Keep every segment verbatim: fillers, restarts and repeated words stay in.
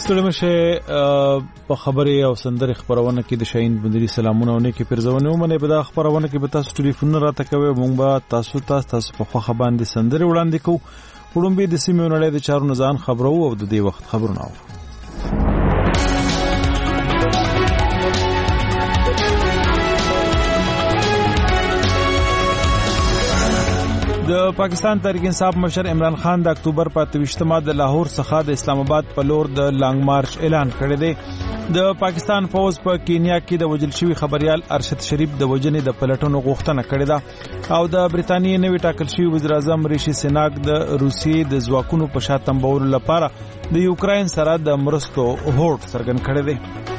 ستړي مشه په خبرې او سندرې خبرونه کې د شاهین بندري سلامونه ونه کې پرځونه ومنه په دا خبرونه کې به تاسو ټلیفون راته کوي مونږ به تاسو تاسو تاسو په خو باندې سندرې وړاندې کوو وړومبي د سیمې نړۍ د چارو نزان خبرو او د دې وخت خبرونه او د پاکستان تحریک انصاف مشر عمران خان د اکتوبر په اتویشتمه د لاهور څخه د اسلام آباد په لور د لانګ مارچ اعلان کړی دی د پاکستان فوج په کینیا کې د وجل شوی خبريال ارشد شریف د وجنې د پلټونو غوښتنه کړې ده او د برتانیې نوی ټاکل شوی وزیر اعظم ریشي سناک د روسیې د ځواکونو په شاتم بولو لپاره د یوکرين سره د مرستو هوډ څرګند کړی دی.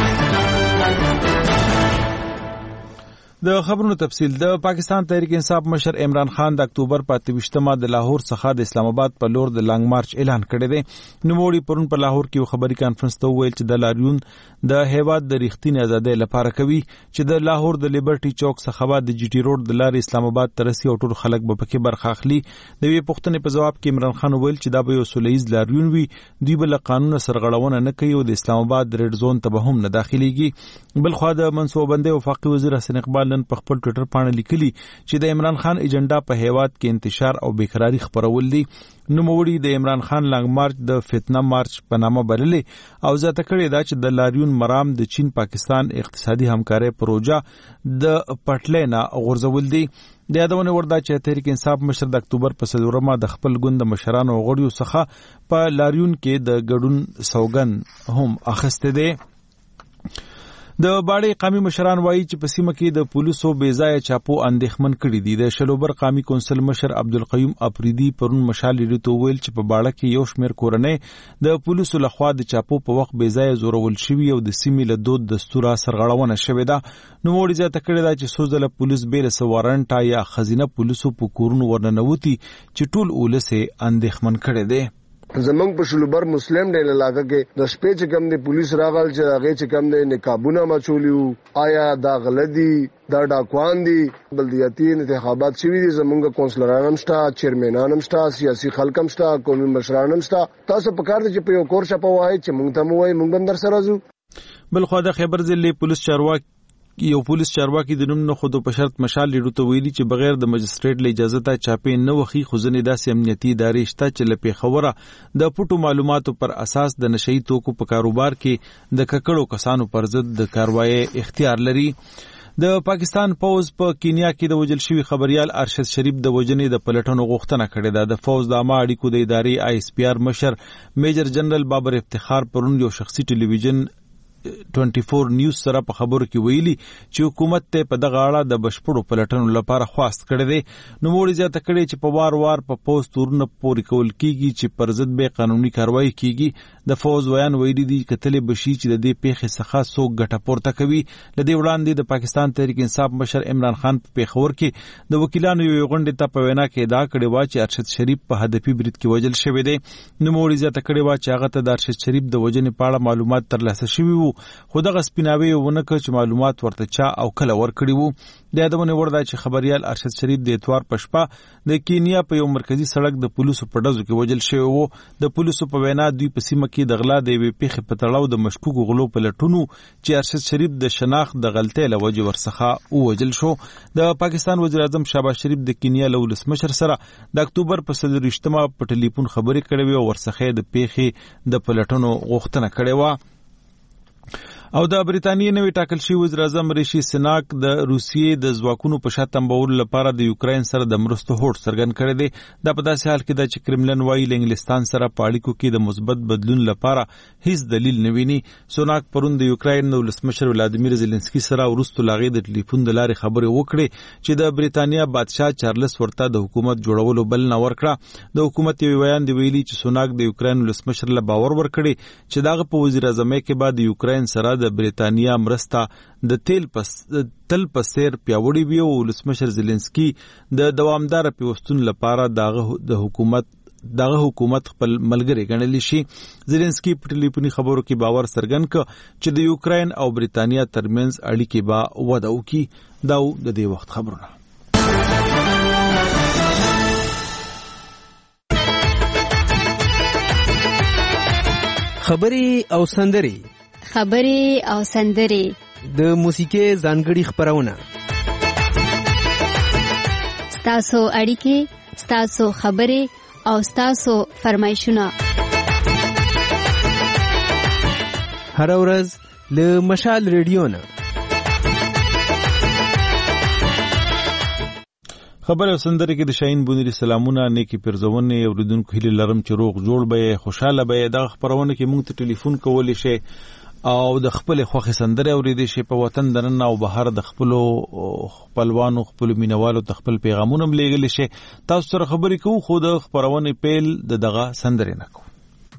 د خبرونو تفصیل د پاکستان تحریک انصاف مشر عمران خان د اکتوبر په اتویشتمه د لاهور څخه د اسلام آباد په لور د لانګ مارچ اعلان کړی دی. نوموړي پرون په لاهور کې یو خبري کانفرنس ته ویل چې د لاریون د هیواد د ریښتینی ازادۍ لپاره کوي چې د لاهور د لیبرټي چوک څخه بعد د جی ټي روډ د لارې اسلام آباد ترسي او ټول خلک به پکې برخه اخلي. د وی پښتنې په جواب کې عمران خان ویل چې دا به یو سولهیز لاریون وي دوی بل قانون سرغړونه نه کوي او د اسلام آباد ریډ زون ته به هم نه داخليږي. بل خو د منصوبندۍ وفاقي وزیر حسن اقبال نن په خپل ټوئیټر باندې لیکلي چې د عمران خان ایجنډا په هیواد کې انتشار او بیقراری خبرول دي. نوموړي د عمران خان لانګ مارچ د فتنه مارچ په نامه بللې او ځکه کړي دا چې د لاریون مرام د چین پاکستان اقتصادي همکارۍ پروژه د پټلې نه غورځول دي. د یادونه وردا چې تحریک انصاف مشر د اکتوبر په څلورمه د خپل ګوند مشرانو غړیو څخه په لاریون کې د ګډون سوګن هم اخیسته دي. د باړې قومي مشران وایي چې په سیمه کې د پولیسو بیځای چاپو اندېښمن کړي دي. د شلوبر قومي کونسل مشر عبدالقیوم افریدي پرون مشال لري ویل چې په باړه کې یو شمېر کورنۍ د پولیسو لخوا د چاپو په وخت بیځای زورول شوی او د سیمې له دود دستوره سرغړونه شوې ده. نوموړي زیاته کړې ده چې سوزله پولیس بیل سوارنټا یا خزینه پولیسو په کورونو ورننوتي چې ټول اولسه اندېښمن کړي دي. زمنګ په شلوبر مسلم ډېر علاقه کې د شپې چې کم دي پولیس راغل چې هغه چې کم دي نقابونه مچولیو آیا دا غلطي دا ډاکوان دي بلدیاتي انتخابات شوي دي زمونږ کونسلران هم شته چیرمنان هم شته سیاسي خلک هم شته قومي مشران هم شته تاسو په کار دي چې په یو کور شپه وای چې مونږ ته مو وای مونږ هم در سره زو. بل خو د خیبر ضلع پولیس چارواکي یو پولیس چارواکي د نوم نه خود په شرط مشال لیدو ته ویلي چې بغیر د مجستریټ له اجازه ته چاپې نه وخی خزنې داسې امنیتي ادارې شته چې لپاره خبره د پټو معلوماتو پر اساس د نشئی توکو په کاروبار کې د ککړو کسانو پر ضد د کاروایی اختیار لري. د پاکستان فوج په کینیا کې د وجل شوی خبريال ارشد شریف د وجنې د پلټونو غوښتنه کړې ده. د فوج د عامه اړیکو د ادارې آی اس پی آر مشر میجر جنرال بابر افتخار پرون یو شخصي ټلویزیون چوبیس نیوز سره په خبرو کې ویلي چې حکومت ته په دغه اړه د بشپړو پلټنو لپاره خواست کړی دی. نوموړي زیاته کړې چې په وار وار په پوسټ تورونه پورې کول کیږي چې پر ضد به قانوني کاروایی کیږي. د فوج ویان ویلي دي کتلې بشي چې د دې پیښې څخه څوک ګټه پورته کوي. لدې وړاندې د پاکستان تحریک انصاف مشر عمران خان په پیښور کې د وکیلانو یو غونډه ته په وینا کې ادعا کړې و چې ارشد شریف په هدفي برید کې وژل شوی دی. نوموړي زیاته کړې و چې هغه ته د ارشد شریف د وژنې په اړه معلومات ترلاسه شوي وو خو دغه سپیناوي ونکه چې معلومات ورته چا او کله ورکړي وو. د یادونه وردا چې خبريال ارشد شریف د اتوار په شپه د کینیا په یو مرکزی سړک د پولیسو په ډزو کې وژل شوی وو. د پولیسو په وینا دوی په سیمه کې د غلا د وی پیښې په تړاو د مشکوک غلو په لټونو چې ارشد شریف د شناخت د غلطۍ له وجې ورڅخه وژل شو. د پاکستان وزیر اعظم شهباز شریف د کینیا له ولسمشر سره د اکتوبر په څلورویشتمه په ټلیفون خبرې کړې او ورڅخه د پیښې د پلټونو غوښتنه کړې و. او د برتانیې نوی ټاکل شوی وزیر اعظم ریشي سناک د روسیې د ځواکونو په شاتم بولو لپاره د یوکرين سره د مرستو هوډ څرګند کړی دی. دا په داسې حال کې ده چې کرملن وايي له انګلستان سره په اړیکو کې د مثبت بدلون لپاره هیڅ دلیل نه ویني. سناک پرون د یوکرين د ولسمشر ولادیمیر زيلنسکي سره ورستو لاغې د ټلیفون د لارې خبرې وکړې چې د برتانیا بادشاه چارلس ورته د حکومت جوړولو بلنه ورکړه. د حکومت یو بیان دی ویلي چې سناک د یوکرين ولسمشر له باور ورکړي چې دغه په وزیر اعظم کې بعد یوکرين سره د برتانیا مرسته د تیل پس تل پسیر پیاوړی وی او ولسمشر زيلنسکي د دوامدار پیوستون لپاره دغه د حکومت دغه حکومت خپل ملګری ګڼلی شي. زيلنسکي په ټلیفوني خبرو کې باور څرګند کړ چې د یوکرين او برتانیا ترمنځ اړیکې به وده وکړي. دا د دې وخت خبرونه. خبرې او سندرې خبرې او سندرې د موسیقي ځانګړي خبرونه ستاسو اړیکې ستاسو خبرې او ستاسو فرمایشونه هر ورځ له مشال ریډیو نه خبر او سندره کې د شاهین بونری سلامونه نیکی پرزونه اوریدونکو هیله لرم چې روغ جوړ به خوشاله به د خبرونه کې مونږ ته ټلیفون کولی شي او د خپل خوخه سندره اوریدي شي په وطن دننه او بهر د خپل خپلوانو خپل مینوالو د خپل پیغامونه ملګل شي تاسو سره خبرې کوو خو د خبرونه پیل د دغه سندره نه کوو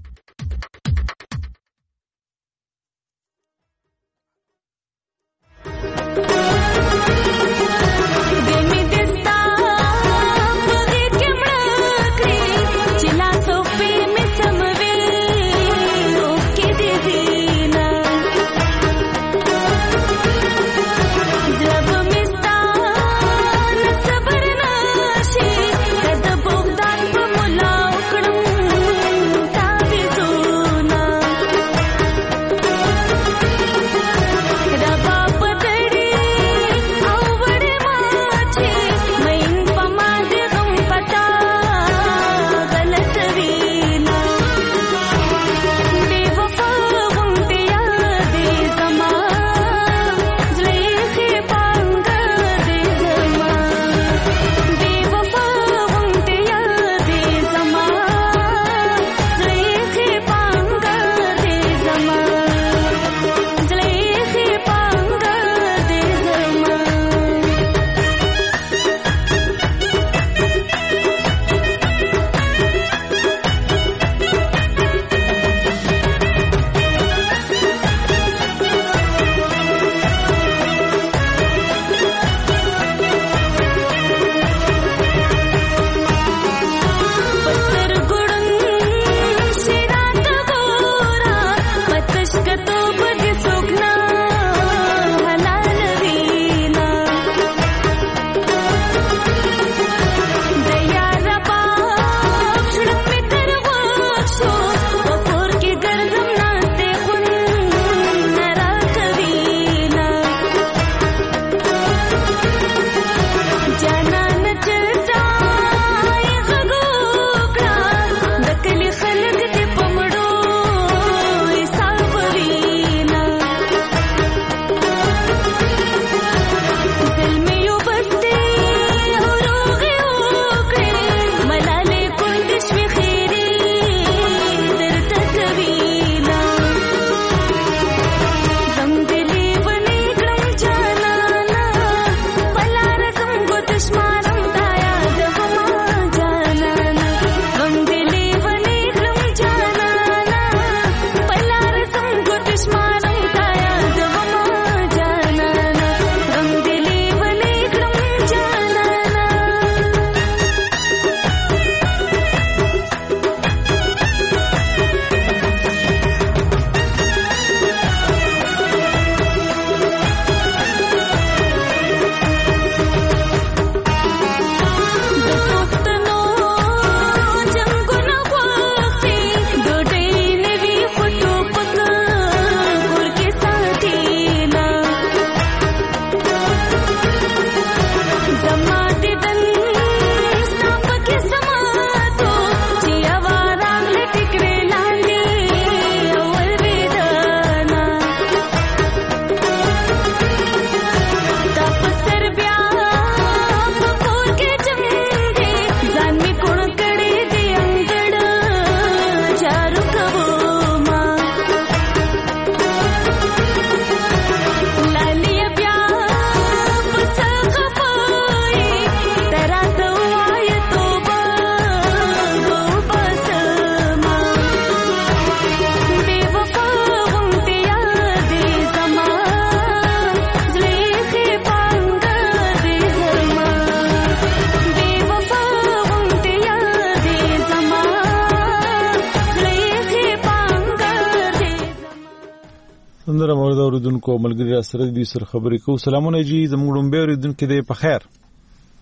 سندره مورد اوریدونکو ملګری سره دې سره خبرې کوو. سلامونه جی زموږ لومبه اوریدونکو دې په خیر.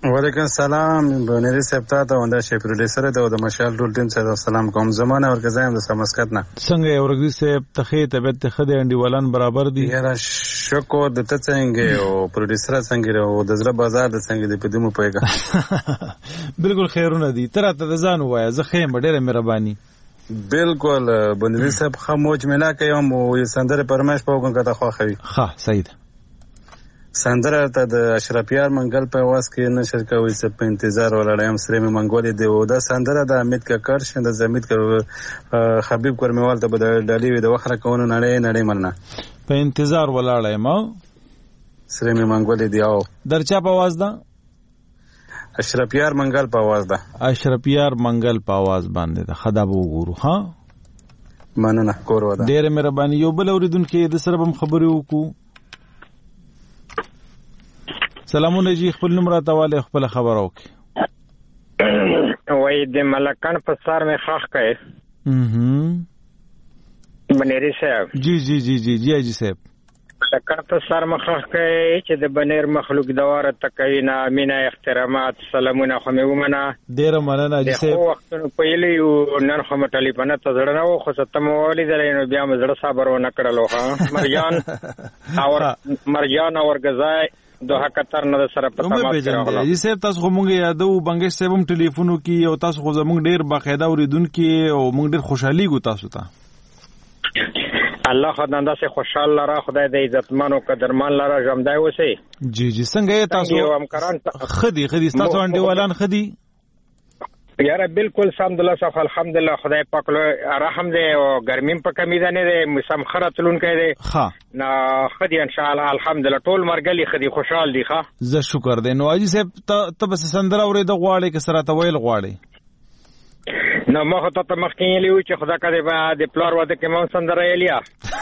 وعلیکم سلام بنری صاحب ته او د شي پروډوسر ته او د مشال ټول ټیم سره سلام کوم زمانه ورګزایم د سمسکت نه څنګه یو ورګزي صاحب ته طبيعت ته خدای انډیوالان برابر دي یاره شکو د ته څنګه او پروډوسر څنګه او د زړه بازار د څنګه د پدمو پېګه بالکل خیرونه دي تر ته ځان وای زه خیم ډېره مهرباني بالکل بنری صاحب خموج منا کوم او سندره پرمش په وګن کته خو خوي ها سید سندره ته د اشرفیار منګل په واس کې نشر کوي چې په انتظار ولاړم سره مې منګولې دی او دا سندره د امید کا کرش د زمید کا حبیب کرمیوال ته بد ډالي وي د وخره کوونه نړۍ نړۍ مننه په انتظار ولاړم سره مې منګولې دی او درچا په आवाज ده اشرفیار منګل په आवाज ده اشرفیار منګل په आवाज باندې ده خدا به وګورو ها مننه کور ودا ډېر مهرباني یو بل اوریدونکو د سره هم خبرې وکړو سلامونه جی خپل نمبر تاواله خپل خبر اوکي وای د ملکان په سر می خاخ کړي هم بنيري صاحب جی جی جی جی جی جی صاحب ملکان په سر مخ خاخ کړي چې د بنیر مخلوق دواره تکوینا مینا احترامات سلامونه خو مې ومنه ډیر مننه جی صاحب خو وختونو پهلی یو نن خو مټلی پنه ته زړه نه خو ستم ولې درینو بیا م زړه صبر و نه کړلو ها مرجان اور مرجان اور غزای دوه کتر نه سره په تمام سره جی صاحب تاسو خو مونږ یادو بنګش صاحب هم ټلیفونو کې او تاسو خو زمونږ ډیر باقاعده اوریدونکو او مونږ ډیر خوشحالي ګو تاسو ته الله خداندا سے خوشاله را خدای د عزتمنو قدرمن لاره ژوندای وسی جی جی څنګه تاسو خدي خدي تاسو انډیوالان خدي یاره بالکل الحمدلله صح الحمدلله خدای پاک له رحم دې او ګرمیم په کمی ده نه دې مسم خرتلون کې دې ها نه خدي ان شاء الله الحمدلله ټول مرګلي خدي خوشحال دي ښه زه شکر دې نو اجي صاحب ته بس سندره اورې د غواړي کې سره ته ویل غواړي نو ما ته ته مخکې لیو چې خدا کړي به د پلار واده کې مون سندره یلیا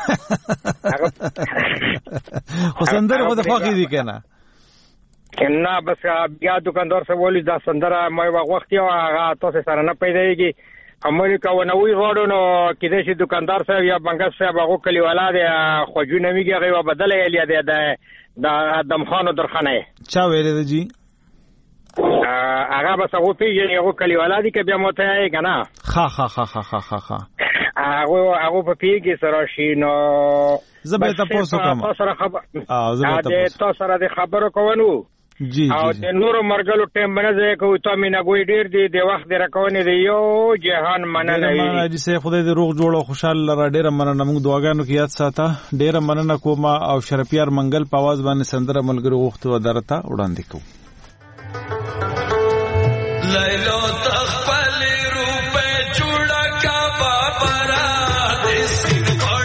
خو سندره خو د خوخي دي کنه نه بس بیا دکاندار سره ولې دا سندره مې وخت یو هغه تاسو سره نه پیدایږي امریکا و نوې غوړو نو کله چې دکاندار صاحب یا بنګس صاحب هغه کلی ولاده خو جو نویږي هغه بدل یې دی د د ادم خانو درخانه چا ویل دی جی هغه بس هغه پیږي هغه کلی ولاده کې بیا موته یې کنه خا خا خا خا خا خا خا هغه هغه په پیږي سره شي نو زبې تاسو کوم تاسو سره خبر اه زبې تاسو سره د خبرو کوونو جی او د نورو مرګلو ټیم باندې کوي ته مینا ګوي ډیر دی د وخت درکونه دی یو جهان مننه مننه جی سه خدای دې روغ جوړ او خوشاله را ډیر مننه موږ دعاګانو کې یاد ساته ډیر مننه کوم او شرفیار منګل په आवाज باندې سندره ملګری وخت و درته وړاندې کوم لیلو تخپل روپے چوڑا کا بابرا دیسی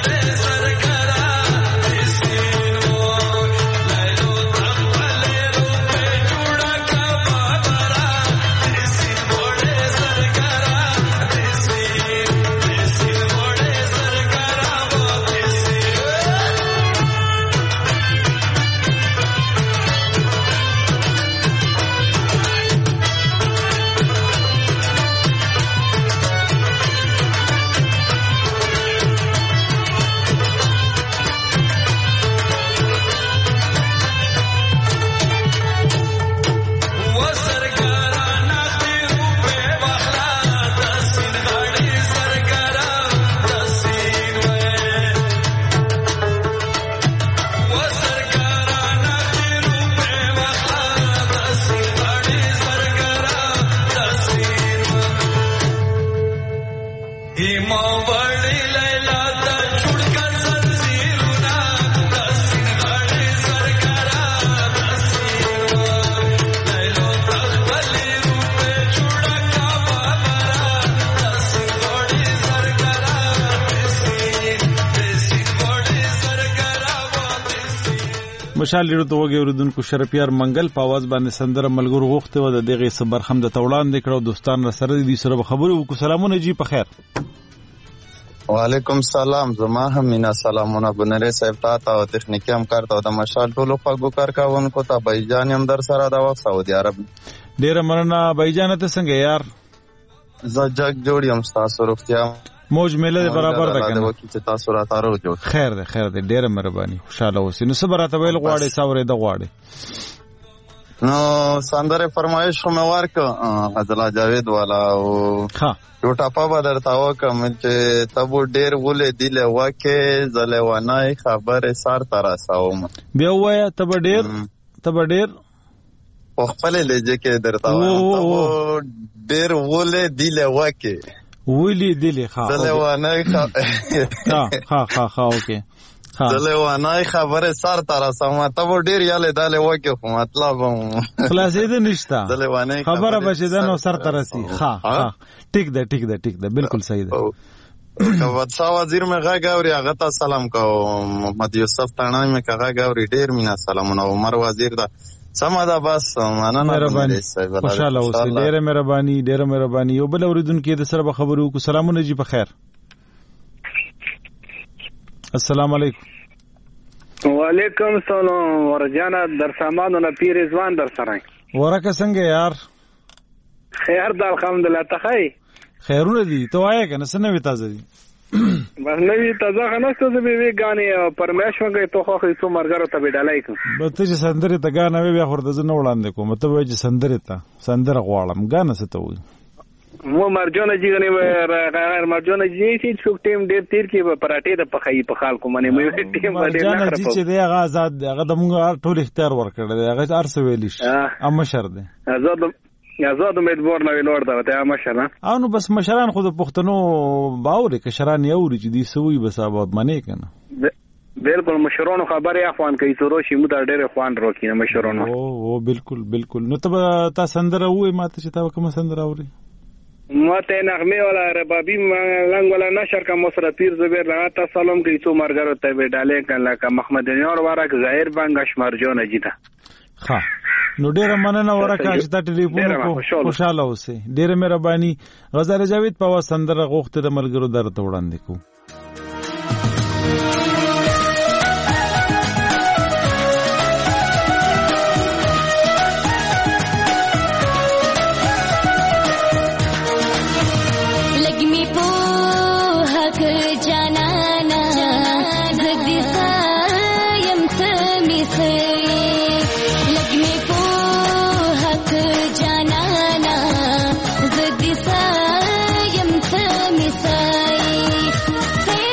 مشال لرو ته وګورئ اوردونکو شرفیار منګل په आवाज باندې سندره ملګرو غوښته و د دغه صبر خم د توړان د کړو دوستان سره دي سره خبرو وکړو سلامونه جی په خیر وعلیکم سلام زما هم مینا سلامونه بنره صاحب ته او تخنیکی هم کارته د مشال ټولو خواږو کار کاونکو ته بایجان هم در سره دا وخت سعودي عرب ډیر مننه بایجان ته څنګه یار زجاک جوړ یم تاسو روغتیا موج میله برابر ده کنه چې تاسو را تارو جوړ خیر ده خیر ده ډیره مهرباني خوشاله اوسئ نو صبر راته ویل غواړي څاورې د غواړي نو سندره فرمایش خو مې ورکړه غزلا جاوید والا او ها یو ټاپه به درته وکړم چې ته به ډېر ولې دی لوکې زه لیونی خبرې سر ته رسوم. بیا ووایه ته به ډېر ته به ډېر په خپلې لهجه کې درته وایم ته به ډېر ولې دی لوکې ولې دی له ښه زه لیونی ها ها ها اوکې زه لیونی خبرې سر ته رسوم ته به ډېر یالې دا لوکې خو مطلب خلاصېده نشته زه لیونی خبره به چې ده نو سر ته رسي ښه ښه ټیک ده ټیک ده ټیک ده بالکل صحیح ده. که بادشاه وزیر مې غږ اوري هغه ته سلام کوم. محمد یوسف تڼۍ مې که غږ اوري ډېر مینه سلامونه. عمر وزیر ده سمه ده بس مننه مهرباني خوشحاله اوسئ ډېره مهرباني ډېره مهرباني. یو بل اورېدونکی د سره به خبرې وکړو. سلامونه جي په خیر. السلام علیکم. وعلیکم السلام ورجانا در سامانو نه پیر ځوان در سره ورکه څنګه یار خیر د الحمدلله ته خی خیرونه دي ته وایې کنه څه نوې تازه دي بس نوې تازه خناسته زه به وی غانې پرمیش وګي ته خو خې څو مرګرو ته وډالای کوم به ته چې سندره ته غانې بیا خورده زه نه وړاندې کوم ته وایې چې سندره ته سندره غواړم غانې څه ته وایي مو مرجونه جی غنی غیر مرجونه جی چې څوک ټیم ډیر تیر کې پراټې د پخای په خال کوم نه مې ټیم باندې نه خراب چې دی هغه آزاد هغه د موږ ټول اختیار ورکړل دی هغه ارس ویل شي اما شر دی آزاد آزاد امیدوار نه ویلور دا ته اما شر او نو بس مشران خود پښتنو باور کې شران یوري چې دی سوي بس آباد منی کنه بالکل مشرونو خبره اخوان کوي سورو شي مو د ډېر خوان روکي مشرونو او او بالکل بالکل نو ته تا سندره وې ماته چې تا کوم سندره اوري ماته نغمه ولا ربابی لنګ ولا نشر کا مصر پیر زبیر راته سلام کوي څو مرګرو ته به ډالې کله کا محمد نور ورک ظاهر بنګ شمرجون جیتا ها نو ډیره مننه ورکه چې تا ټلیفون کو خوشاله اوسه ډیره مهرباني. غزل جاوید په وسندره غوښته د مرګرو درته وړاندې کو. Say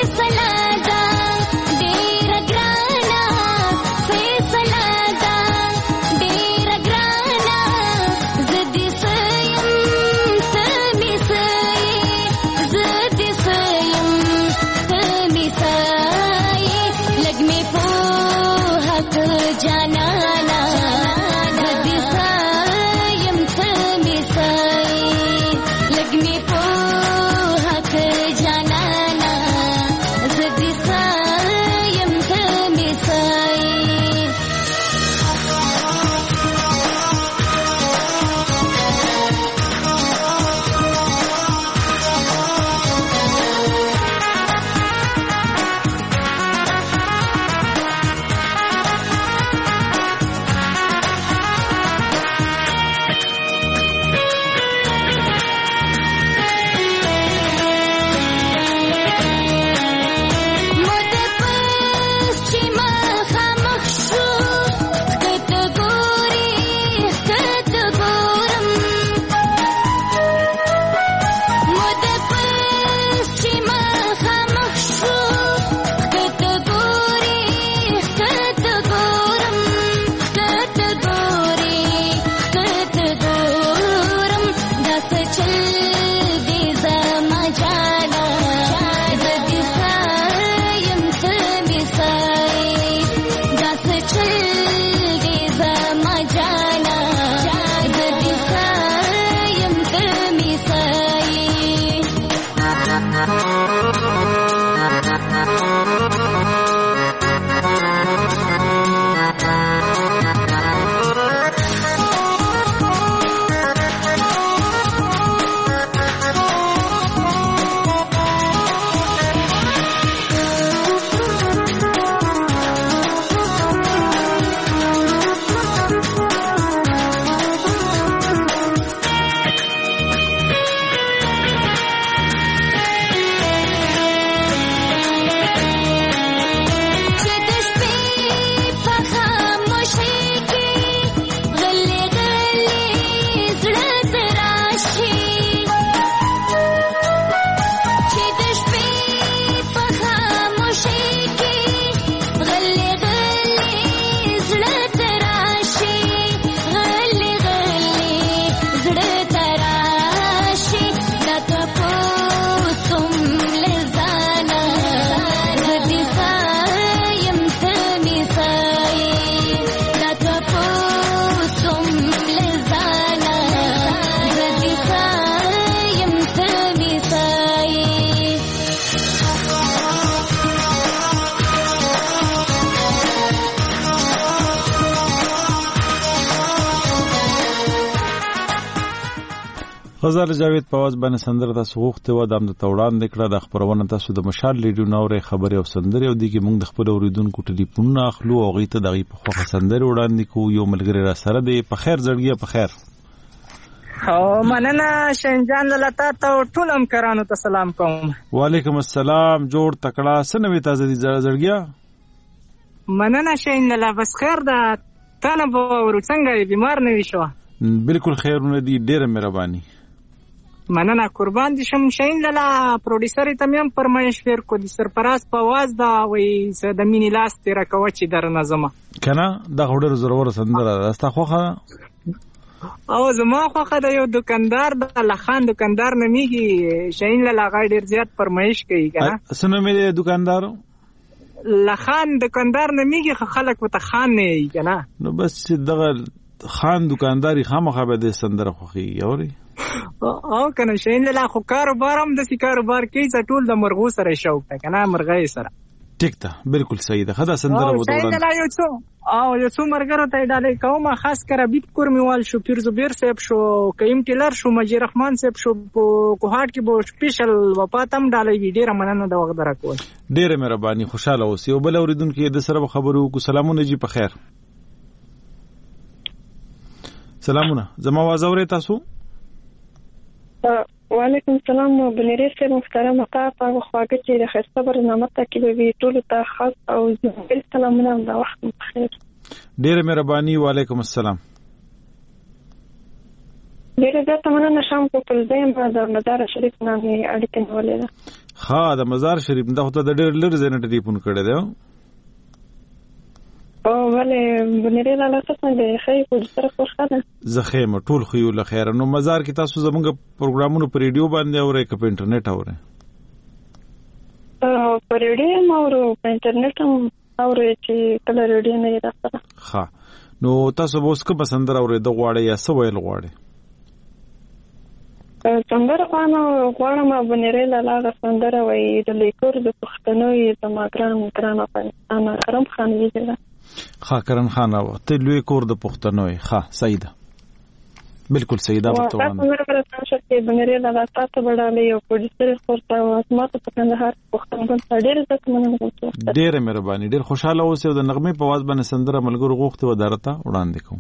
غزال جاوید په आवाज باندې سندره تاسو غوښته و د توړان د کړه د خبرونه تاسو د مشال ریډیو نورې خبري او سندره او دغه موږ د خپل اوریدونکو ټلیفون اخلو او غیته دغه په خوخه سندره وړاندې کو یو ملګری را سره دی په خیر زړګي په خیر او مننه شنجان لتا ته ټول هم کرانو ته سلام کوم. وعلیکم السلام جوړ تکړه سنوي تازه دي زړګي مننه شین لا بس خیر ده تنه به ورڅنګه بیمار نه وشو. بالکل خیرونه دي ډیره مهرباني مننه قربان دي شم شین لاله پروډوسر ته مې هم فرمایش ور کو دي سرپراز په आवाज دا وای ز د مینی لاس تیر کوي چې در نظم کنه دا غوډر زرور سندره راستا خوخه او زما خوخه د یو دکاندار د لخان دکاندار نه میږي شین لاله غاډ ډیر زیات فرمایش کوي کنه سنو مې دکاندار لخان دکاندار نه میږي خلک وته خان نه کنه نو بس دغه خان دکانداری خامخا به د سندره خوخي اوري او کنه شین له خو کاروبار هم د سی کاروبار کې ز ټول د مرغو سره شوق ته کنه مرغې سره ټیک ته بالکل صحیح ده خدا سندره وته شین له یو څو او یو څو مرګره ته ډالې کومه خاص کر بیت کورمیوال شو پیر زبیر صاحب شو کیم ټیلر شو مجید رحمان صاحب شو کوهاټ کې بو سپیشل وپاتم ډالې ډیره مننه د وخت درکول ډیره مهرباني خوشاله اوسئ او بل اوریدونکو د سره خبرو کو سلامونه جی په خیر سلامونه زما आवाज اورئ تاسو وعلیکم السلام بنيري سره محترم اقا په خواږه چې د خسته برنامه تکلیف وی ټول ته خاص او زموږ سلامونه د وخت بخیر ډیره مهرباني وعلیکم السلام ډیره زیاته مننه شام په پلزایم د مزار شریف نامې اړیکه نیولې ها د مزار شریف د خدای د ډیر لږ زنه ټلیفون کړی دی او ولې بنيري لاله څه نه خی په سره خوشاله زخیم ټول خو یو لخير نو مزار کې تاسو زمونږ پروګرامونو په ریډیو باندې اورئ که په انټرنیټ اورئ او په ریډیو او په انټرنیټ هم اورئ چې کله ریډیو نه راځي ها نو تاسو به اوس که پسند اورئ د غواړی یا څه ویل غواړی سندره خانه غواړم بنيري لاله سندره وای د لیکور د پښتنو یې د ماګران ګران افغانستان کرم خان ویل خا کرن خان او ته لوی کور د پښتنو ښه سیده بالکل سیده ورته وایم تاسو سره تاسو ته بنيري لاله تاسو بډالې او پروډوسر خورته او اسمت په کندهار پښتون ته ډېر زړه مننه کوم ډېر مهرباني ډېر خوشاله اوسئ د نغمه په आवाज باندې سندره ملګرو غوښته و درته وړاندې کوم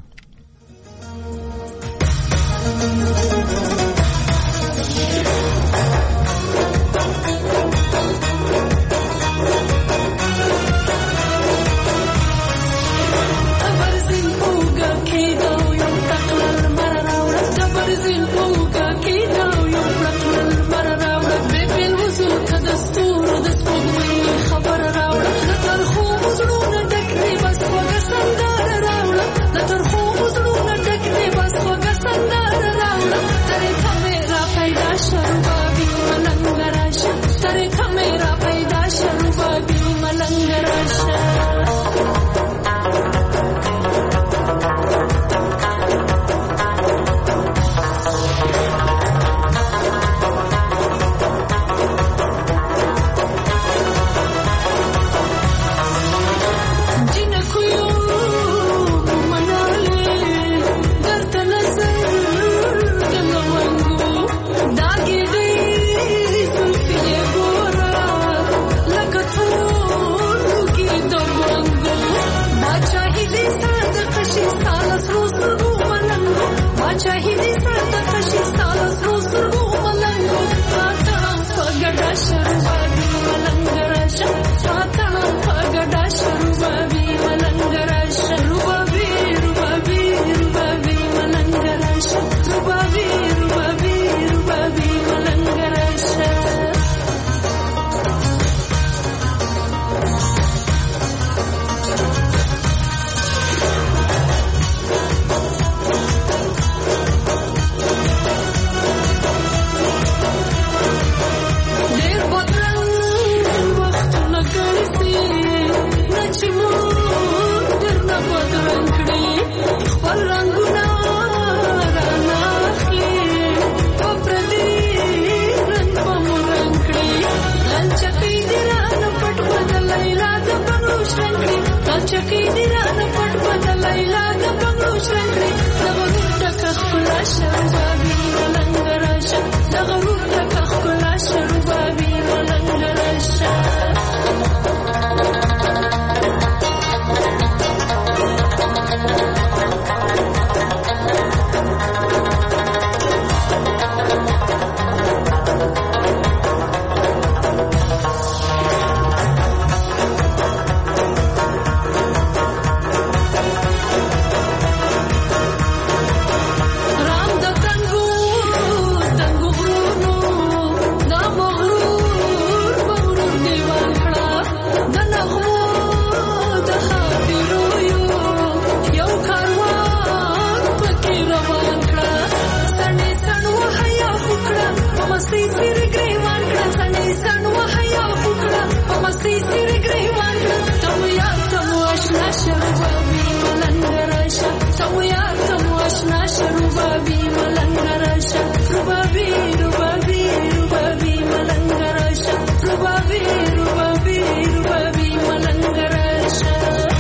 مستی سیر گریوان کړه سنې سن وحیا فکړه په مستی سیر گریوان کړه تم یار تم آشنا شربابي ملنګ راشه تم یار تم آشنا شربابي ملنګ راشه ربابي ربابي ربابي ملنګ راشه ربابي ربابي ربابي ملنګ راشه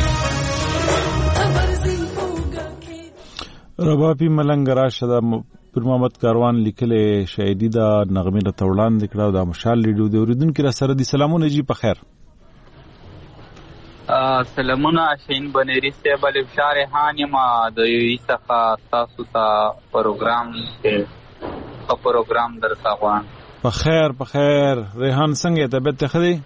ربابي ملنګ راشه دا پر محمد کاروان لیکلې شاعري دا نغمه د توړان لیکړه دا مشال لیډو د اوریدونکو را سره دي سلامونه جی په خیر سلامونه شین بنيري صاحب البشار هانیما د یوې څخه تاسو ته پروګرام کې په پروګرام درځوان په خیر په خیر ریحان څنګه طبيعت ته خدي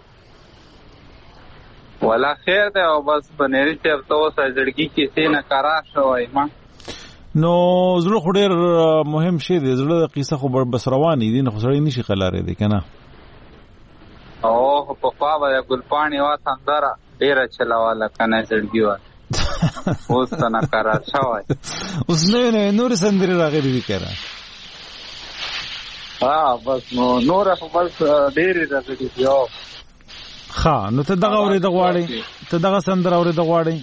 ولا خیر ده او بس بنيري صاحب ته سړګي کې سینه کرا شوای ما نو زړه خو ډېر مهم شی دی زړه د قصه خو بس رواني دي نه خو سړی نشي خلاره دی کنه او په پاوه ګلپانی وا څنګه ډېر چلاواله کنه زړګي وا اوس څنګه کرا شوای اوس نه نه نور سندري راغلي دي کنه ها بس نو نور په بس ډېر راغلي دی او ها نو ته دغه اورې د غواړي ته دغه سندر اورې د غواړي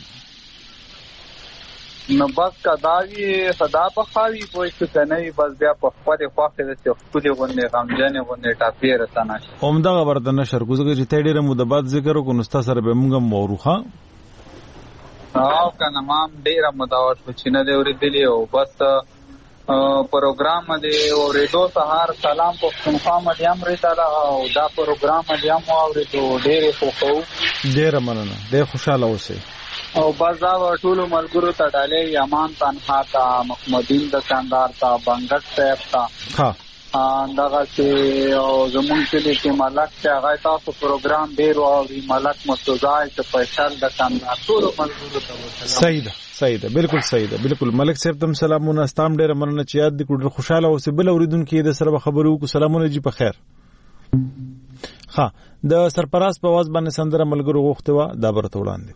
نو بس کداوی صدا بخاوی کوئی څه کنه بس بیا په خپل خواخه د خپل غونډه غمجن غونډه ټاپی رسنه اومدا ورته نشر کوزګه چې ته ډېر مدبات ذکر کو نستا سره به موږ موروخه او کنه مام ډېر مداوت چې نه دی ورېدلی او بس پروګرام دی ورېدو سهار سلام په خنخام دی امر تعالی او دا پروګرام دی مو ورېدو ډېر خو ډېر مننه ډېر خوشاله اوسئ او بازا ټول ملګرو ته ډالې یمان تنها تا محمدین د کاندار تا بنګټ صاحب تا ها اندغه چې او زمونږ کې ملک چې هغه تاسو پروګرام ډیر او ملک مستوزای ته پېښل د کاندار ټول ملګرو ته صحیح ده صحیح ده بالکل صحیح ده بالکل ملک صاحب تم سلامونه استام ډیر مننه چې یاد دې کړو خوشاله اوسې بل اوریدونکو د سره خبرو کو سلامونه جی په خیر ها د سرپرست په आवाज باندې سندره ملګرو غوښته و دا برته وړاندې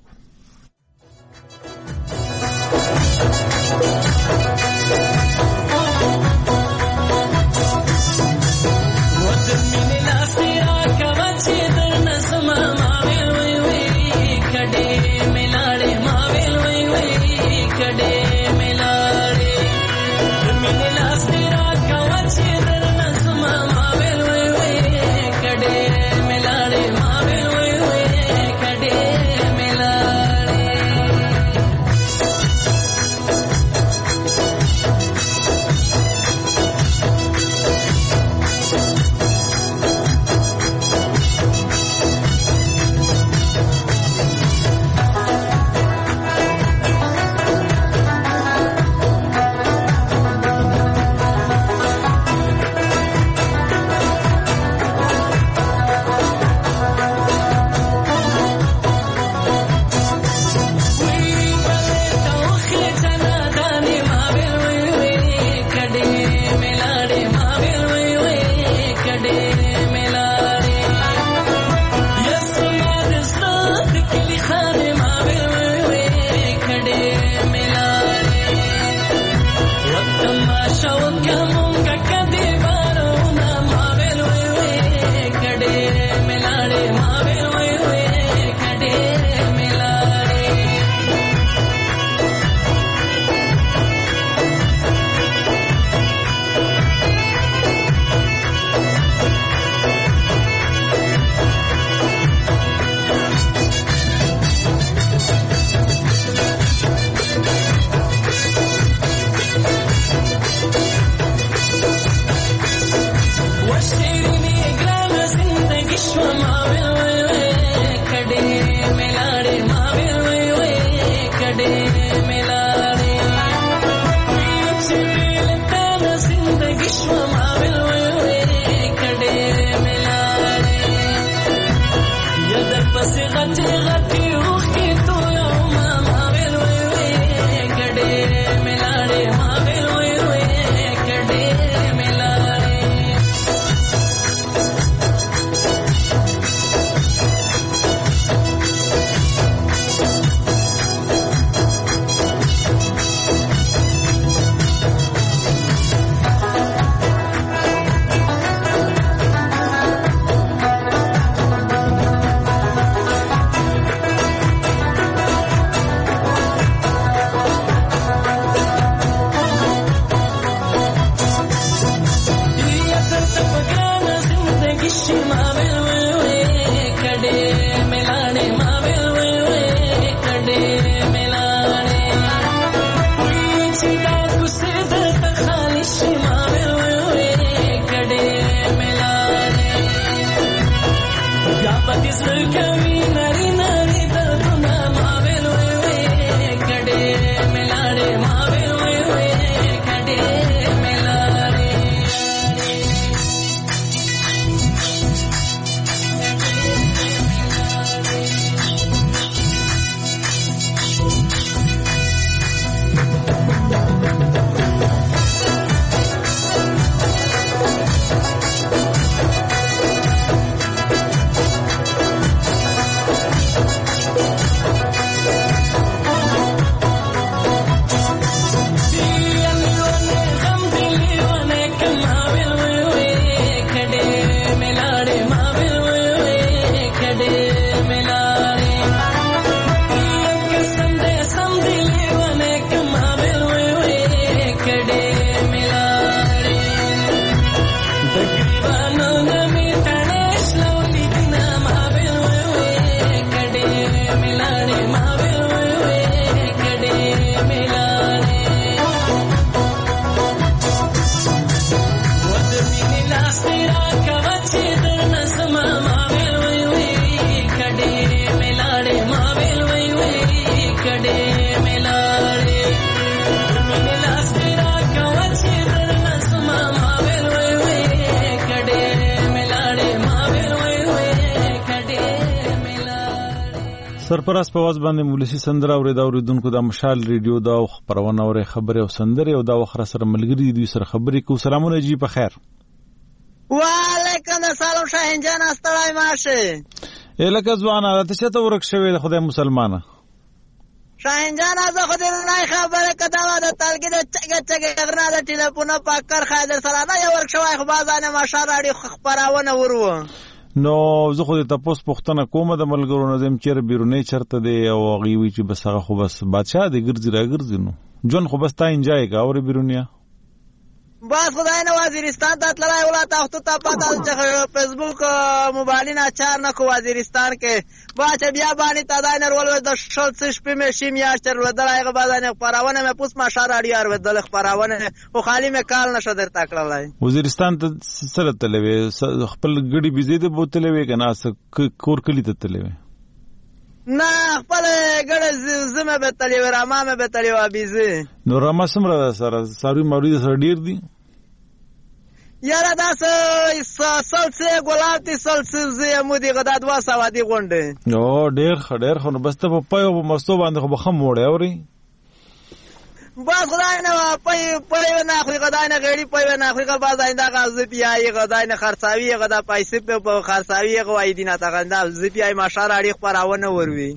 سرپرست په واز باندې مولوی سندره اوریدا اوریدونکو د مشال ریډیو دا خبرونه اوري خبره او سندره او دا وخره سره ملګری دوی سره خبرې کو. سلامونه جی په خیر. وعلیکم السلام شاهین جان استړای ماشه الکه ځوانه ته چې ته ورک شوی خدای مسلمانه شاهین جان از خدای نه خبره کدا د تلګي د چګ چګ غرنا د ټلیفون پاکر خایدر سره دا یو ورک شوی خو بازانه ماشه راډي خبرونه ورو نو زه خو د تاسو پوښتنه کوم د ملګرو نظم چیر بیرونی چرته دی او غوي چې بس هغه خو بس بادشاہ دی ګرځي را ګرځي نو جون خو بس تا انجای کا اور بیرونیا بس خدای نه وزیرستان ته تلای ولا تاسو ته پتا چې فیسبوک موبایل نه چار نه کو وزیرستان کې با چې بیا باندې تا نه ول د شل څه په مې شیم یا چر ودلای غبادانه پراونه مې پوس ما شار اړ یار ودل پراونه خو خالی مې کال نشه در تکړلای وزیرستان ته سره تلوي خپل ګډي بيزي ته بوتلې وې کنه کور کلی ته تلوي نه خپل ګړه زمه به تلوي راما مې به تلوي بيزي نو راما سمره سره ساري موري سره ډیر دي یاره دا سلسه ګلاب دي سلسه مودي غدا دوا سوا دي غونډه نو ډیر خډیر خو بس ته په پيو په مستو باندې خو بخم وړه اوري باز خدای نه پي پي نه خو غدا نه غړي پي نه خو باز آینده غاز پیای غدا نه خرڅاوي غدا پیسې په خرڅاوي غوای دي نه تاغنده ز پیای ماشار اړي خبرونه وروي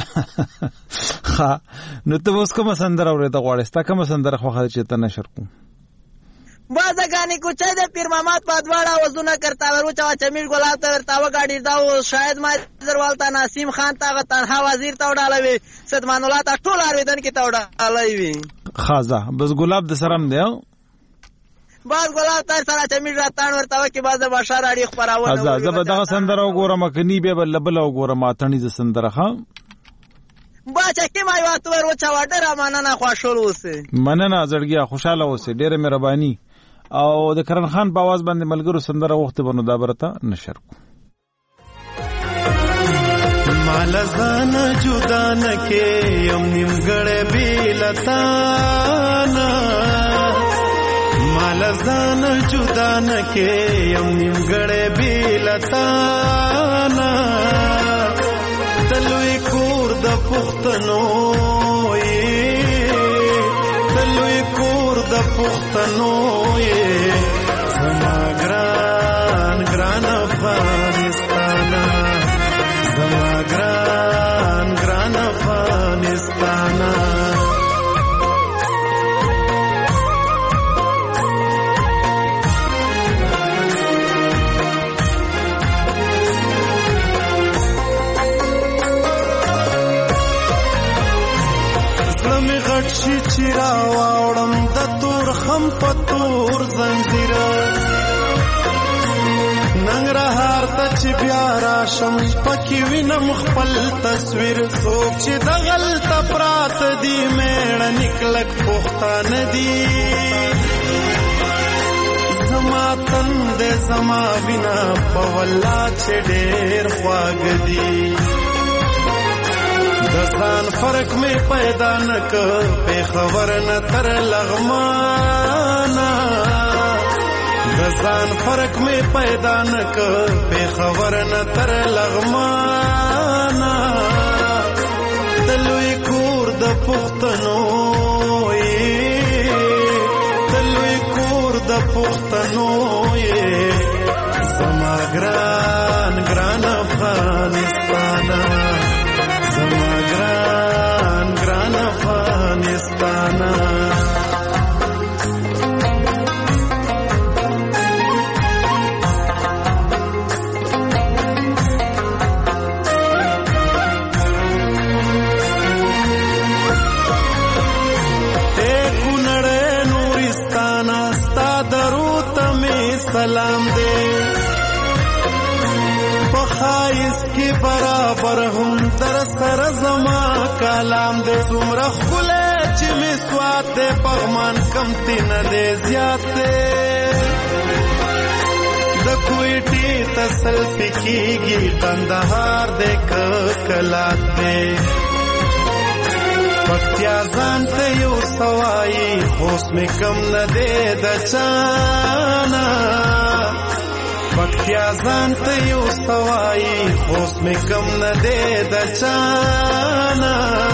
ها نو ته اوس کوم سندره اورې ته غواړې تا کوم سندره خو خاله چې ته نشر کو बाजा गाने को चाहिए पीर मामात पादवाड़ा वजूना करता वर उचा चमीर गोलाता वर तावा गाड़ी दाओ शायद मा जरवालता नासिम खान ता तनहा वजीर ता डालवे सदमानुल्लाह ता टोल आवेदन की ता डालवी खाजा बस गुलाब द सरम दे बाज गुलाब ता सारा चमीर रातान वर तावा की बाज बशार आड़ी खबरावन आजा जबदा संदर वगोरम कनी बे बल वगोरम اتنی ز संदर خام باچا کی ما یو اتور وچا وډه را مننه خوشاله اوسه مننه زړګیا خوشاله اوسه ډېر مهرباني او د کرن خان په आवाज باندې ملګرو سندره وخت بنو دا برته نشر کو مال زان جدا نکې یم نیمګړې بیلتانا مال زان جدا نکې یم نیمګړې بیلتانا تلوي کور د پښتنو تلوي کور د پښتنو زما ګران ګران افغانستان زما ګران ګران افغانستان شي چیرا واړم د تور خم پتور زنجیر ننګرهار ته چې بیا راشم پکې وینم خپل تصویر څوک چې د غلطه پرات دی میړه نکلک پښتانه دی زما تند زما وینا په والله چې ډېر خواږ دی دسان فرق میں پیدا نک پہ خبر نہ تر لغمانا دسان فرق میں پیدا نک پہ خبر نہ تر لغمانا تلوی کور د پختنو تلوی کور د پختنو زما ګران ګران افغانستان زما ګران ګران افغانستان اے کونړ نورستان ستا درود می سلام دے بخایس کی برابر هم در سر زما کلام دے سمرخ خلے چی می سوات دے پغمان کمتی ندے زیاد دے دکویٹی تسل پکی گی قندہار دے کلات دے پکتیا زانتے یو سوائی خوص میں کم ندے دچانا پکتیا ځان ته یو سوای خوست مې کم نه دی د چانا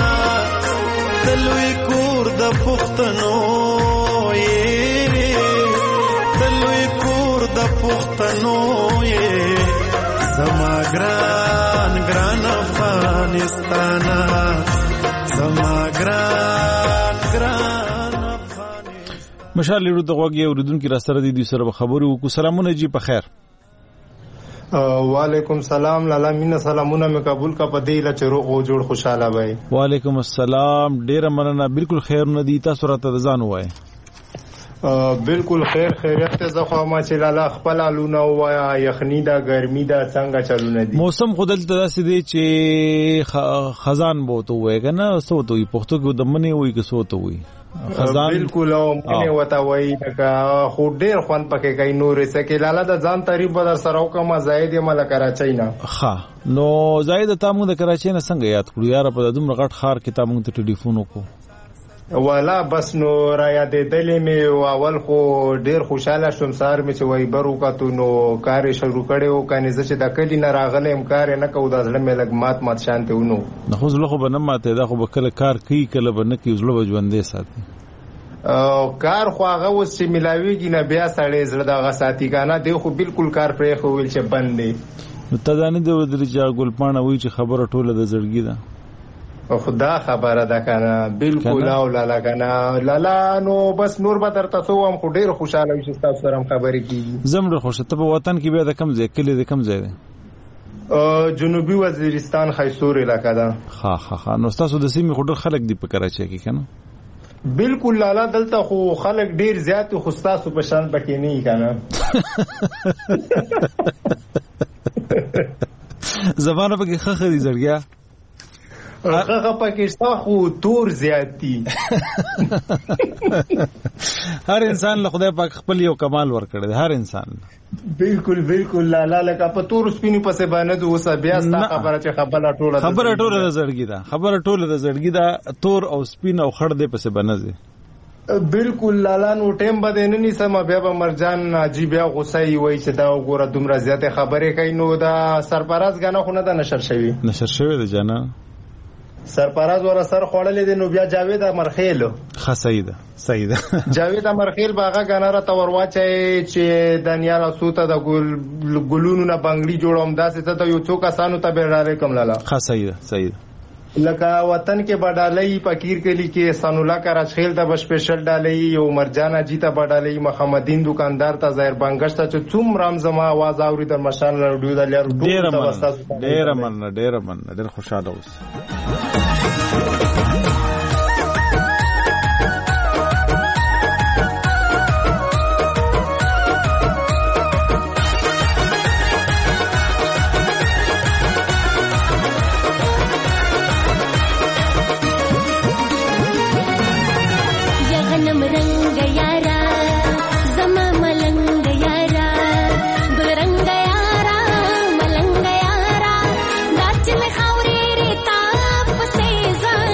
تلوي کور د پښتنو یې تلوي کور د پښتنو یې زما ګران ګران افغانستان زما ګران ګران مشال لیرو د غوږی اوریدونکو را سره دي سره خبرو کو سلامونه جی په خیر وعلیکم سلام لالا مینا سلامونه مې قبول کا پدې لا چروغ او جوړ خوشاله وای وعلیکم السلام ډیر مننه بالکل خیر نه دي تاسو راته ځان وای بالکل خیر خیریت ته زخه ما چې لالا خپل لونه وایا یخنی دا ګرمي دا څنګه چلونه دي موسم خودل تاسو دي چې خزان بوته وای کنه سوته وي پښتو کې د منی وای کې سوته وي خزان بالکل او منی وتا وای دا خو ډیر خوان پکې کوي نورې سکه لالا د ځان تعریف بدر سره کومه زائد مل کراچۍ نه ها نو زائد تاسو د کراچۍ نه څنګه یاد کړو یار په دومره غټ خار کې تاسو ته ټلیفون وکړو والا بس نو را یادې دلې مې اول خو ډیر خوشاله شوم سار مې چې وای برو کاتو نو کار شروع کړو کني چې د کلی نه راغلم کار نه کو د ځل مې لګ مات مات شانته ونو نه خو زله خو بنه ماته دا خو بکله کار کوي کله بنه کې زله ژوندې ساتي او کار خو هغه وس چې ملاویږي نه بیا سړې زړه دغه ساتي کنه دی خو بالکل کار پرې خو ویل چې بند دی نو تدانه د ودرې چې ګلپانه وای چې خبره ټوله د زړګي ده خدا خبره ده کنه بالکل او لالا کنه لالا نو بس نور به درته سو هم خو ډیر خوشاله وي چې تاسو سره خبرې کیږي زمره خوشته په وطن کې بیا د کم ځای کلی د کم ځای ده جنوبي وزیرستان خیسور علاقہ ده ها ها ها نو تاسو د سیمې خډر خلک دی په کراچۍ کې کنه بالکل لالا دلته خو خلک ډیر زیات خو تاسو په شان پکې نه کنه زمانه پکې خخه دي زړګیا هغه پاکستان خو تور زیاتی هر انسان له خدای پاک خپل یو کمال ورکړي هر انسان بالکل بالکل لالا لکه په تور سپینی پسې باندې دوسه بیا ستا خبره چې خبره ټوله خبره ټوله د زړګي ده خبره ټوله د زړګي ده تور او سپین او خړ دې پسې باندې بالکل لالا نو ټیم بده نه نیسم بیا به مرجان عجیب یا غصه وي چې دا وګوره دومره زیاته خبره کوي نو دا سرپرست غنه خو نه د نشر شوی نشر شوی د جانا سرپرست ور سر خوړلې دي نو بیا جاوید امرخیل ښه سیده سیده جاوید امرخیل باغه غناره تور واچي چې دانیال سوته د ګل ګلونو نه بنگړي جوړوم داسې ته یو څوک اسانو ته به راځي کوم لالا ښه سیده سیده لکه وطن کې بډالۍ پکیر کلی کې سنولا کراچخیل ته سپیشل ډالۍ او مرجان اجي ته بډالۍ محمدین دکاندار ته ظاهر بنگشت ته څوم رام زما आवाज اوري د مشال رډیو د لارو ډیر من ډیر من ډیر من ډیر خوشاله اوس Mala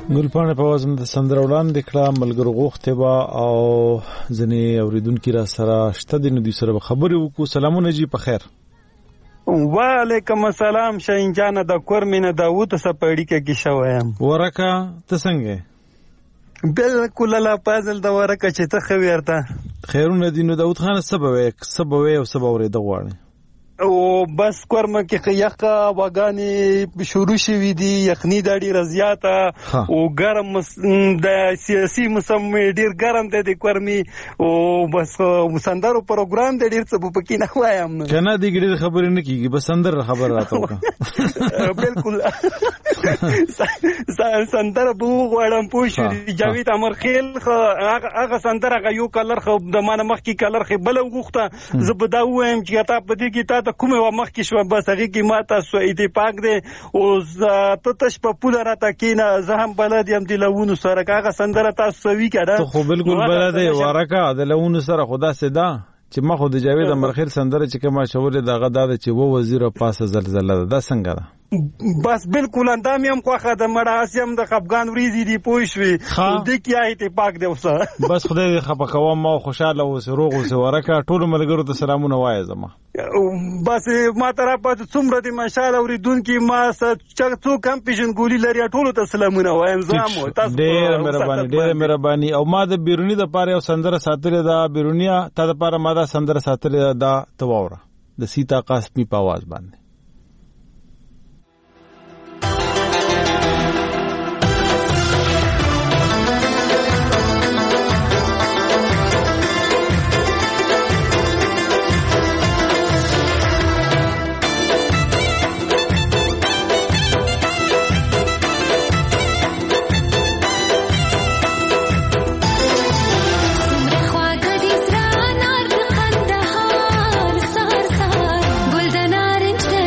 ګلپاڼه په وازم د سندره وړاندې کړه ملګرو غوښتې به او ځینې اورېدونکي را سره شته دي نو دوی سره به خبرې وکړو. سلامونه جي په خیر. وعلیکم السلام شاهین جانه د کور مینه داوود سپړی کې کې شوم ورکه ته څنګه بالکل لا پازل د ورکه چې ته خو ورته خیرونه دي نو داوود خان سبب سبب او سبب ورې د غواړي او بس کورمه کې یخه واغانی شروع شوې دي یخنی د ډیر زیاته او ګرم د سیاسي موسم ډیر ګرم دی د کورمي او بس سندرو پروګرام د ډیر څه په کې نه وایم کنه د ډیر خبرې نه کیږي بس سندر خبر راته بالکل سندر بو غړم پوښ جاوید امرخیل هغه سندر هغه یو کلر خو د مانه مخ کې کلر خو بل وغوخته زبدا وایم چې تا په دې کې تا کومه و مخ کې شو بس هغه کې ماته سو اتفاق دی او ته تش په پوله راته کینه زه هم بلد یم د لونو سره هغه سندره تاسو وی کړه ته خو بالکل بلد دی ورکه د لونو سره خدا سدا چې ما خو د جاوید امرخیل سندره چې کومه شورې دغه داده چې و وزیر پاسه زلزلہ ده څنګه ده بس بالکل اندام یم خوخه د مړاسیم د خفغان وریزي دی پوښوي د کیا اتفاق دی اوسه بس خدای خپه کوم ما خوشاله اوسه روغ اوسه ورکه ټول ملګرو ته سلامونه وایي زما بس ما طرفه څومره دی ماشاءالله اوریدونکو ما څو کم پیژن ګولي لري ټول ته سلامونه وایم زمو تاسو ډېر مهرباني ډېر مهرباني او ما د بیرونی د پاره یو سندره ساتره دا بیرونیا ته د پاره ما دا سندره ساتره دا تواوره د سیتا قاسمی په आवाज باندې Orange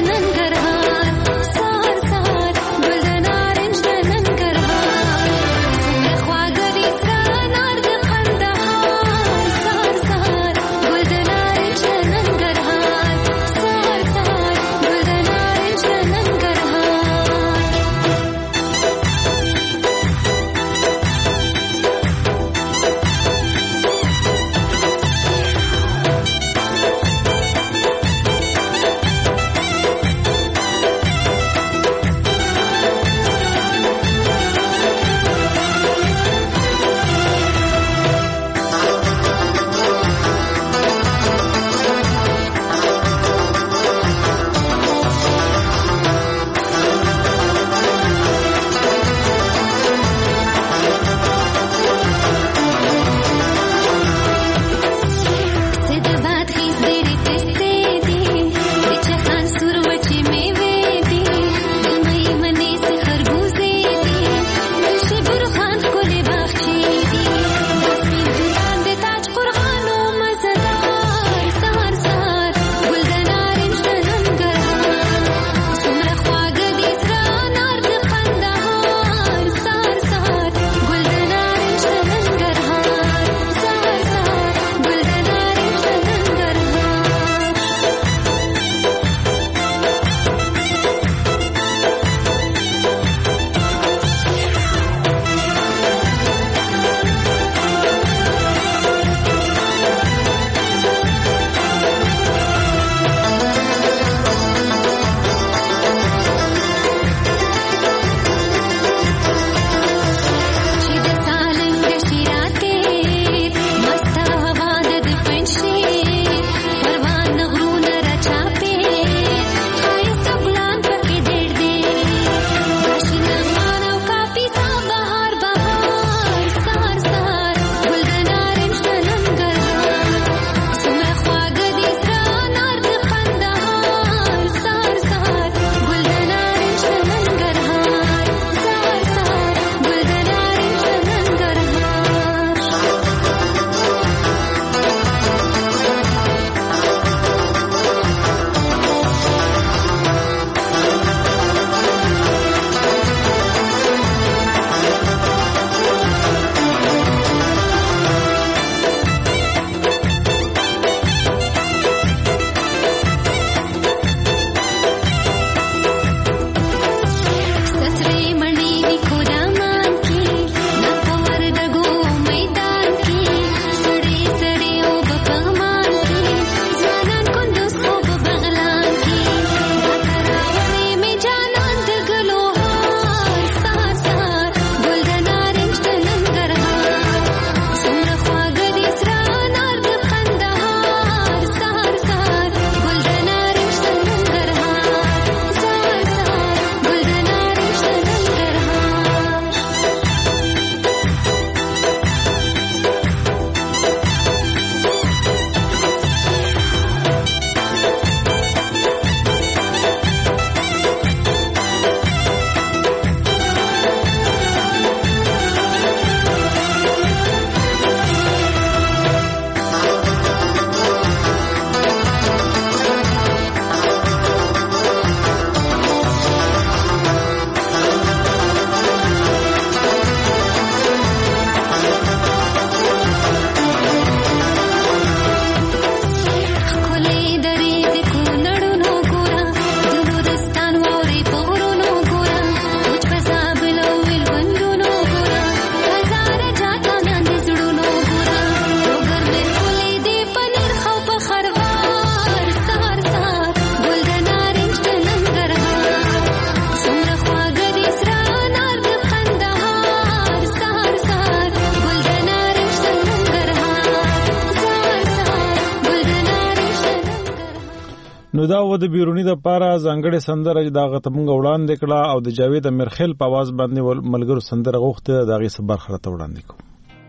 نو دا و د بیرونی د پاره ځانګړې سندره دا غتمنګ وړاندې کړه او د جاوید امرخیل په आवाज باندې ملګرو سندره غوښته دا غي صبر خرته وړاندې کو.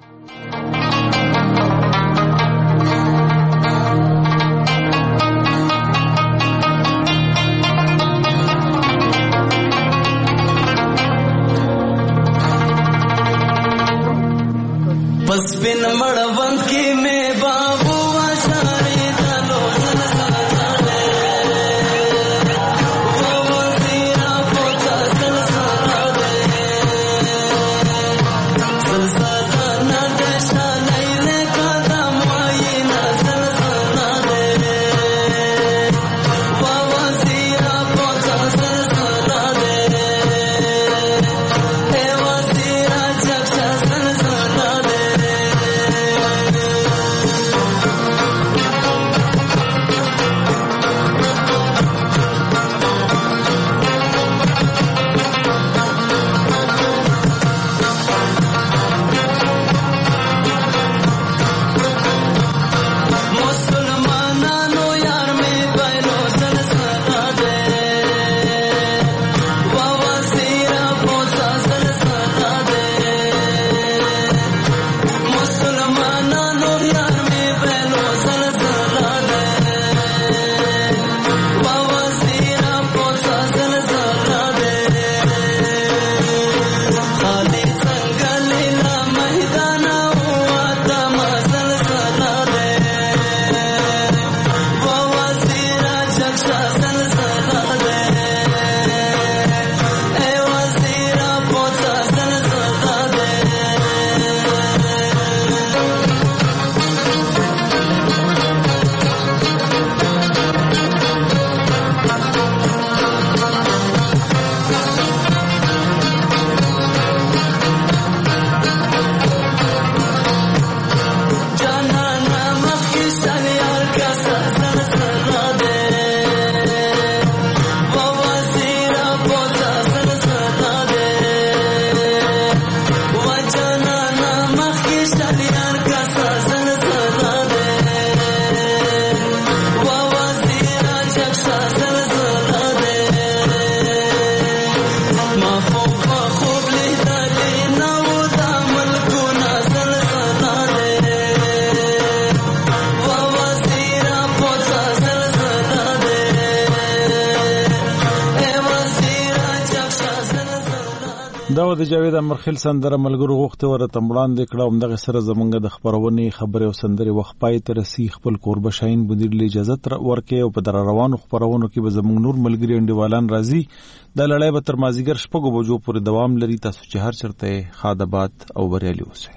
बस बिन मड़वन की में बाबू आशारे डालो सलसलाले वो वजीरा पोता सलसलाले सलसला ना देशा नैले कदम आई ना सलसलाले वो वजीरा पोता सलसलाले हे वजीरा जक्षा सलसलाले دا د جاوید امرخیل سندره ملګرو غوښته ورته وړاندې کړه. همدغه سره زمونږ د خبرونې خبرې او سندرې وخت پای ته رسي. خپل کوربه شاهین بندر له اجازه ورکې او په در روانو خبرونو کې به زمونږ نور ملګری انډیوالان راځي. دا لړۍ به تر مازیګر شپږو بجو پورې دوام لري. تاسو چې هر چرته خادبات او بریالي اوسئ.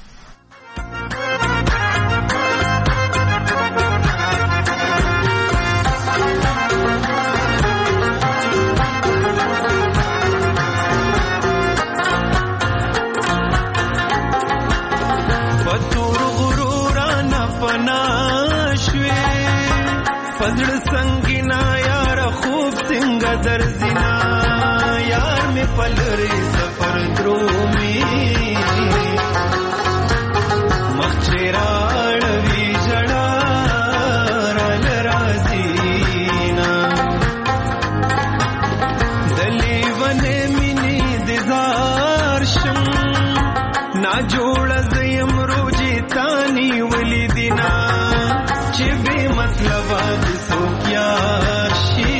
पजड़ संगीना यार खूब सिंग दर्जिना यार में पल रे सफर द्रोमी मक्षराळवी जड़ा रल राजीना दली वने मिनी दिजारशम ना जोड़ जयम रोजी तानी वली दिना चिबे मतलब आज सो क्या शी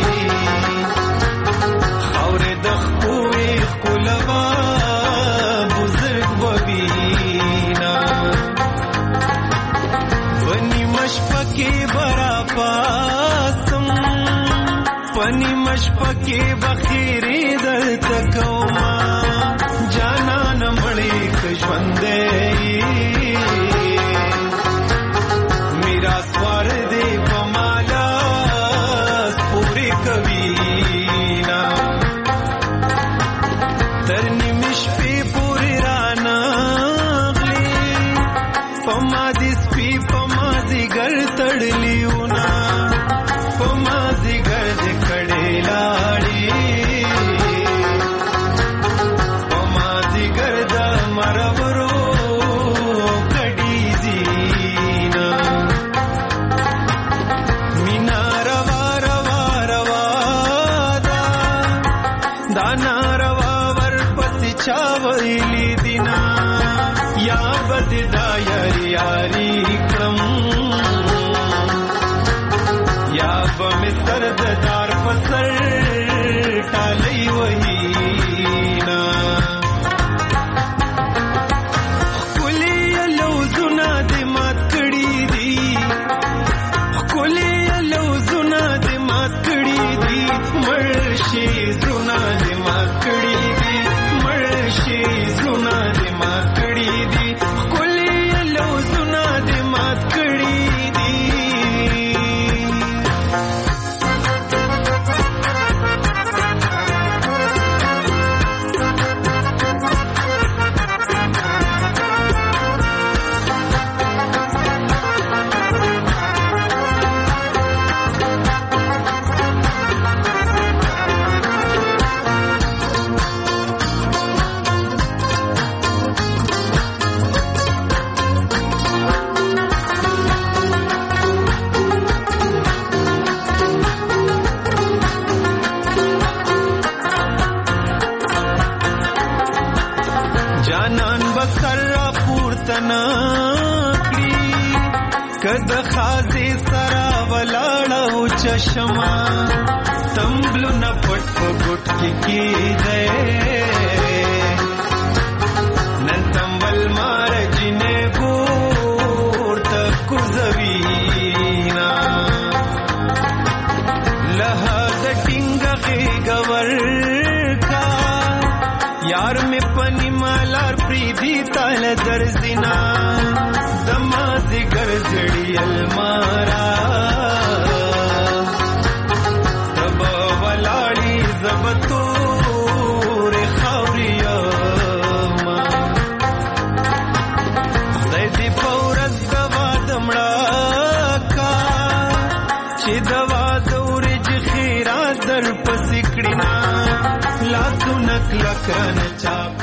खौरे दखोए कुलवा बुजुर्ग बबीना बनी मशपके बरा पासम पनी मशपके बखीरे दल तकौमा जाना न मड़े कश्वंदे स्वार दे कमाला पूरे कवीना तरनी मिश पे पूरे राना पमादी स्पी पमादी घर तड़ली उना पमादी घर खड़े लाड़ी पमादी घर दा मरवरो कड़ी जीना रवा چا ویلی دینا یا بد دا یاری یاری کړم یا به مې سر د دار په سر ټالی وهینا ښکلې لوظونه دې مات کړي دي ښکلې لوظونه دې مات کړي دي مرشي زړونه دې مات کړي دي مرشي زړونه دې مات کړي دي ښکلې لوظونه دې مات کړي دي کد خازی سرا ولاړو چشما تمبلو نه پټ په ګټ کې کی دے نن تمبل مار جنې ګور تک کوزوینا لها د ټینګ غور کا یار می پنی مالار پریدی تال درزینا دمازی گرزڑی المارا تب ولاڑی زبطور خوریاما خدای دی پورز دوا دمڑا کا چی دوا دوری جی خیرا در پسکڑینا لاسو نک لکرن چاپ